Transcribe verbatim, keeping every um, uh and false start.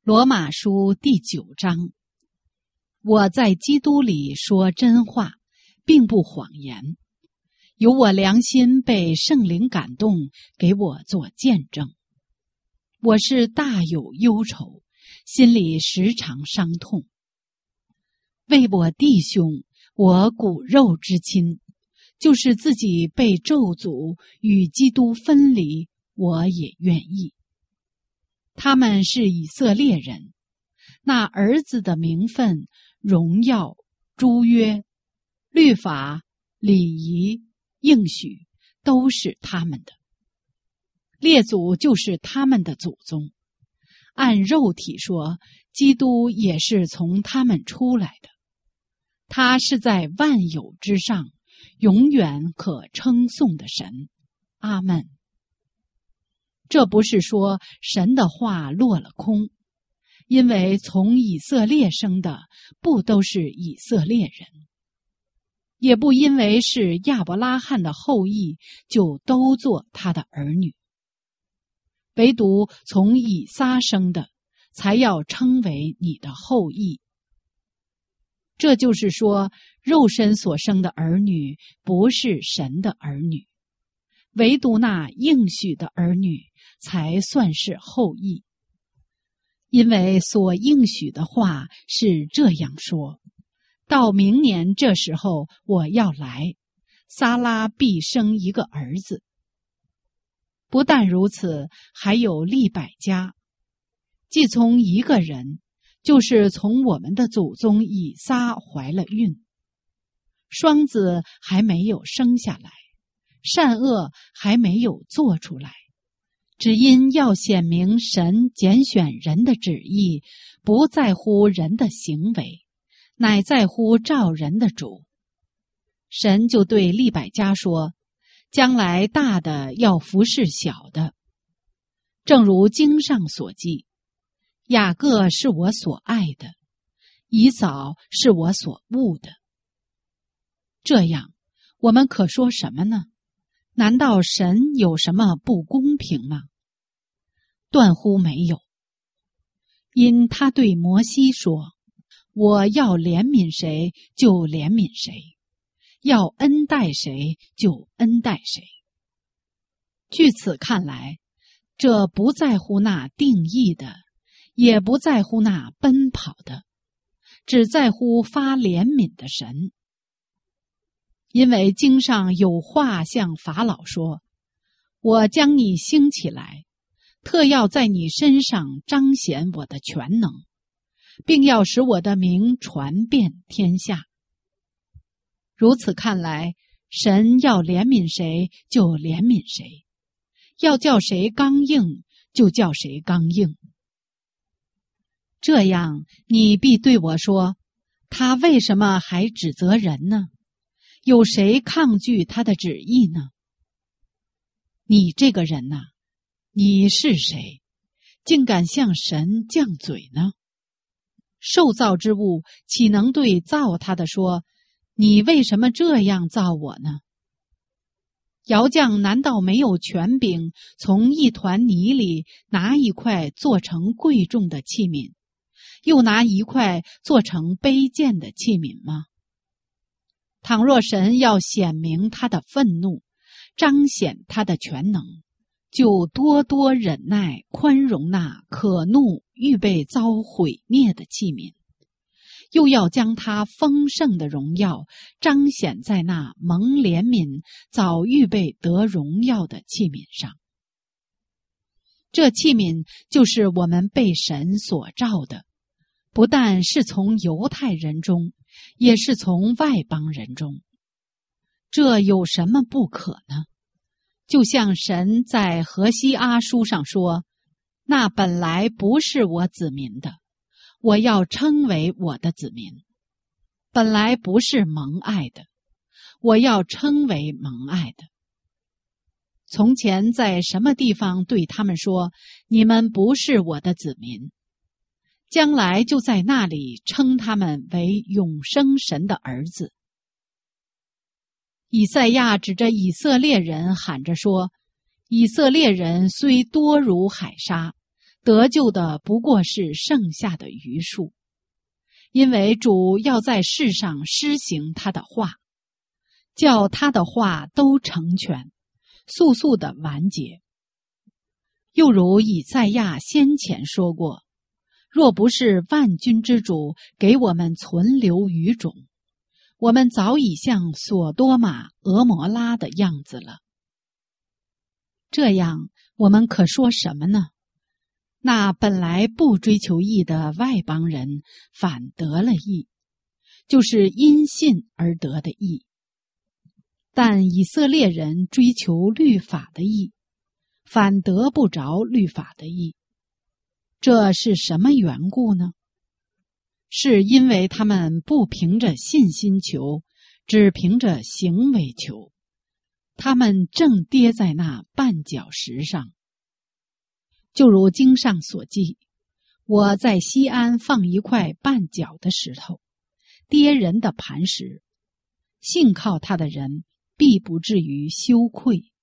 罗马书第九章，我在基督里说真话，并不谎言，有我良心被圣灵感动，给我做见证。我是大有忧愁，心里时常伤痛。为我弟兄，我骨肉之亲，就是自己被咒诅与基督分离，我也愿意。他们是以色列人，那儿子的名分、荣耀、诸约、律法、礼仪、应许，都是他们的。列祖就是他们的祖宗。按肉体说，基督也是从他们出来的。他是在万有之上，永远可称颂的神。阿们。这不是说神的话落了空，因为从以色列生的不都是以色列人，也不因为是亚伯拉罕的后裔就都做他的儿女，唯独从以撒生的才要称为你的后裔。这就是说，肉身所生的儿女不是神的儿女，唯独那应许的儿女才算是后裔。因为所应许的话是这样说：到明年这时候我要来，撒拉必生一个儿子。不但如此，还有利百加，既从一个人，就是从我们的祖宗以撒怀了孕，双子还没有生下来，善恶还没有做出来，只因要显明神拣选人的旨意，不在乎人的行为，乃在乎召人的主。神就对利百加说，将来大的要服侍小的，正如经上所记，雅各是我所爱的，以扫是我所恶的。这样，我们可说什么呢？难道神有什么不公平吗？断乎没有。因他对摩西说，我要怜悯谁就怜悯谁，要恩待谁就恩待谁。据此看来，这不在乎那定义的，也不在乎那奔跑的，只在乎发怜悯的神。因为经上有话向法老说，我将你兴起来，特要在你身上彰显我的全能，并要使我的名传遍天下。如此看来，神要怜悯谁就怜悯谁，要叫谁刚硬就叫谁刚硬。这样，你必对我说，他为什么还指责人呢？有谁抗拒他的旨意呢？你这个人哪，你是谁，竟敢向神犟嘴呢？受造之物岂能对造他的说，你为什么这样造我呢？窑匠难道没有权柄从一团泥里拿一块做成贵重的器皿，又拿一块做成卑贱的器皿吗？倘若神要显明他的愤怒，彰显他的全能，就多多忍耐宽容那可怒预备遭毁灭的器皿，又要将他丰盛的荣耀彰显在那蒙怜悯早预备得荣耀的器皿上。这器皿就是我们被神所召的，不但是从犹太人中，也是从外邦人中。这有什么不可呢？就像神在何西阿书上说，那本来不是我子民的，我要称为我的子民；本来不是蒙爱的，我要称为蒙爱的。从前在什么地方对他们说，你们不是我的子民，将来就在那里称他们为永生神的儿子。以赛亚指着以色列人喊着说，以色列人虽多如海沙， 得救的不过是剩下的余数。因为主要在世上施行他的话，叫他的话都成全，速速的完结。又如以赛亚先前说过，若不是万军之主给我们存留余种，我们早已像索多玛、俄摩拉的样子了。这样，我们可说什么呢？那本来不追求义的外邦人反得了义，就是因信而得的义。但以色列人追求律法的义，反得不着律法的义。这是什么缘故呢？是因为他们不凭着信心求，只凭着行为求，他们正跌在那绊脚石上。就如经上所记，我在西安放一块绊脚的石头，跌人的磐石，信靠他的人必不至于羞愧。